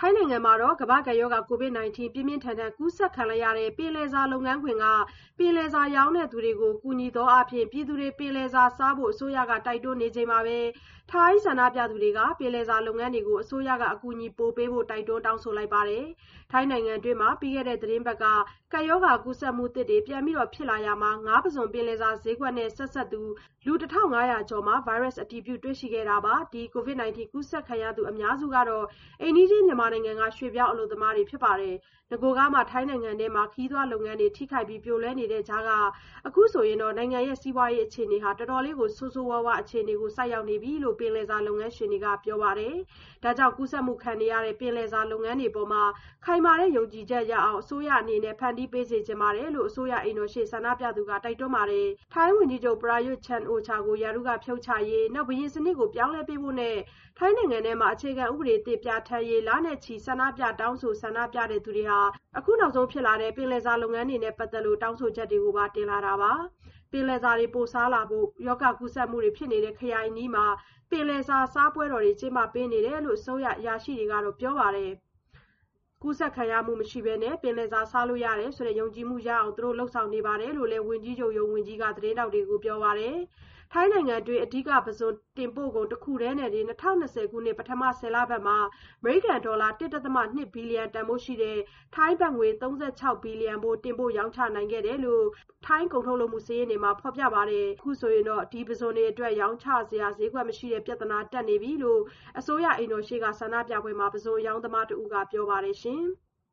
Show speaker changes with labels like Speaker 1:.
Speaker 1: ထိုင်းနိုင်ငံမှာကမ္ဘာ့ကပ်ရောဂါ COVID-19 ပြင်းပြင်းထန်ထန်ကူးစက်ခံလိုက်ရတဲ့ပင်လယ်စာလုပ်ငန်းခွင်ကပင်လယ်စာရောင်းတဲ့သူတွေကိုကူညီသောအားဖြင့်ပြည်သူတွေပင်လယ်စာစားဖို့အစိုးရကတိုက်တွန်းနေချိန်မှာပဲထိုင်းဆန္ဒပြသူတွေကပင်လယ်စာလုပ်ငန်းတွေကိုအစိုးရကအကူအညီပိုပေးဖို့တိုက်တွန်းတောင်းဆိုလိုက်ပါတယ်။ထိုင်းနိုင်ငံတွင်းမှာပြီးခဲ့တဲ့သီတင်းပတ်ကကပ်ရောဂါကူးစက်မှုသစ်တွေပြန်ဖြစ်လာရာမှာငါးပုဇွန်ပင်လယ်စာဈေးကွက်နဲ့ဆက်စပ်သူလူ 1,500 ကျော်မှာဗိုင်းရပ်စ်အတည်ပြုတွေ့ရှိခဲ့တာပါ။ဒီ COVID-19 ကူးစက်ခံရသူအများစုကတော့အိမ်နီးချင်းမြန်မာနိုင်ငံကရွှေ့ပြောင်းအလုပ်သမားတွေဖြစ်ပါတယ်။နဂိုကမှထိုင်းနိုင်ငံထဲမှာခရီးသွားလုပ်ငန်းတွေထိခိုက်ပြီးပြိုလဲနေတဲ့ကြားကအခုဆိုရင်နိုင်ငံရဲ့စီးပွားရေးအခြေအနေဟာတော်တော်လေးကိုဆိုးဆိုးဝါးဝါးအခြေအနေကိုဆိုက်ရောက်နေပြီလို့ပင်လယ်စာလုပ်ငန်းရှင်တွေကပြောပါတယ်။ဒါကြောင့်ကူးစက်မှုခံနေရတဲ့ပင်လယ်စာလုပ်ငန်းတွေပေါ်မှာခိုင်မာတဲ့ယုံကြည်ချက်ရအောင်အစိုးရအနေနဲ့ဖန်တီးပေးစေချင်ပါတယ်လို့အစိုးရအိမ်တော်ရှေ့ဆန္ဒပြသူကတိုက်တွန်းပါတယ်။ထိုင်းဝန်ကြီးချုပ်ပရာယွတ်ချန်အိုချာကိုရာထူးကဖြုတ်ချရေးနောက်ဘုရင်စနစ်ကိုပြောင်းလဲပေးဖို့နဲ့ထိုင်းနိုင်ငံထဲမှာအခြေခံဥပဒေသစ်ပြဋ္ဌာန်းရေးလနဲ့ချီဆန္ဒပြတောင်းဆိုဆန္ဒပြတဲ့သူတွေဟာအခုနောက်ဆုံးဖြစ်လာတဲ့ပင်လယ်စာလုပ်ငန်းတွေနဲ့ပတ်သက်လို့တောင်းဆိုချက်တွေကိုပါတင်လာတာပါ။ပင်လယ်စာတွေပိုစားလာဖို့ရောဂါကူးစက်မှုတွေဖြစ်နေတဲ့ခရိုင်အနီးမှာပင်လယ်စာစားပွဲတော်တွေကျင်းပပေးနေတယ်လို့အစိုးရအရာရှိတွေကတော့ပြောပါတယ်။ကူးစက်ခံရမှုမရှိဘဲနဲ့ပင်လယ်စာစားလို့ရတယ်ဆိုတဲ့ယုံကြည်မှုရအောင်သူတို့လှုပ်ဆောင်နေပါတယ်လို့လည်းဝန်ကြီးချုပ်ရုံးဝန်ကြီးကသတင်းတောက်တွေကိုပြောပါတယ်။ထိုင်းနိုင်ငံတွင်းအဓိကပုဇွန်တင်ပို့ကုန်တစ်ခုတည်းနဲ့2020ခုနှစ်ပထမ10လပတ်မှာအမေရိကန်ဒေါ်လာ 1.2 ဘီလီယံတန်ဖိုးရှိတဲ့ထိုင်းဘတ်ငွေ36ဘီလီယံဖိုးတင်ပို့ရောင်းချနိုင်ခဲ့တယ်လို့ထိုင်းကုန်ထုတ်လုပ်မှုစာရင်းတွေမှာဖော်ပြပါတယ်။အခုဆိုရင်ဒီပုဇွန်တွေအတွက်ရောင်းချစရာဈေးကွက်မရှိတဲ့ပြဿနာတက်နေပြီလို့အစိုးရအိမ်တော်ရှေ့ကဆန္ဒပြပွဲမှာပုဇွန်ရောင်းသမားတဦးကပြောပါတယ်ရှင်။